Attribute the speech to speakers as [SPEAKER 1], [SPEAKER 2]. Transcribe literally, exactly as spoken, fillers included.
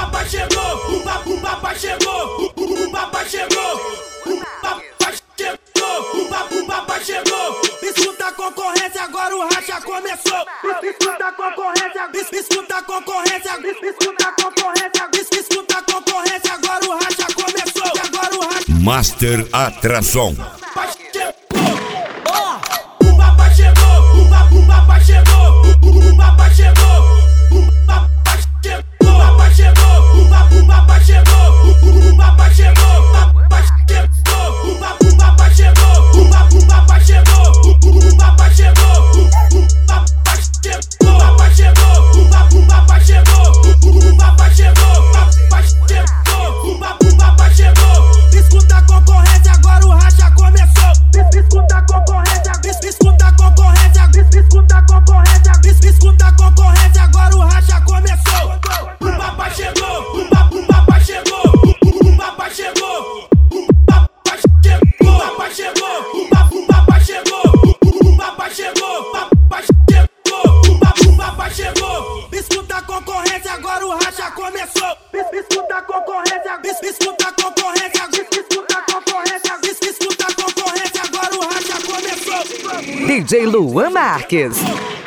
[SPEAKER 1] papai chegou, o papai, o papai chegou, o papai chegou, o papai chegou, o papai, o papai chegou. Escuta a concorrência, agora o racha começou. Escuta a concorrência, escuta a concorrência, escuta a concorrência, escuta a concorrência, agora o racha começou. Agora o racha.
[SPEAKER 2] Master Atração.
[SPEAKER 1] O papai chegou, o papai, o papai chegou, o papai chegou, o papai chegou, o papai chegou, o papai, o papai chegou, o papai chegou, o papai chegou, o papai, o papai chegou, o papai, o papai chegou, o papai chegou, o papai chegou, o papai chegou, o papai, o papai chegou, o papai chegou, o papai chegou, o papai, o papai chegou. Escuta a concorrência, agora o racha começou. Escuta a concorrência, escuta a concorrência, escuta a concorrência, escuta a concorrência, agora o racha começou. O papai chegou, o papai, o papai chegou, o papai chegou, o papai chegou, o papai chegou, o papai, o papai chegou, o papai chegou, o papai chegou, o papai, o papai chegou. Escuta a concorrência, agora o racha começou. Escuta a concorrência, escuta a concorrência, escuta a concorrência, escuta a concorrência, agora o racha começou.
[SPEAKER 3] D J Luan Marques.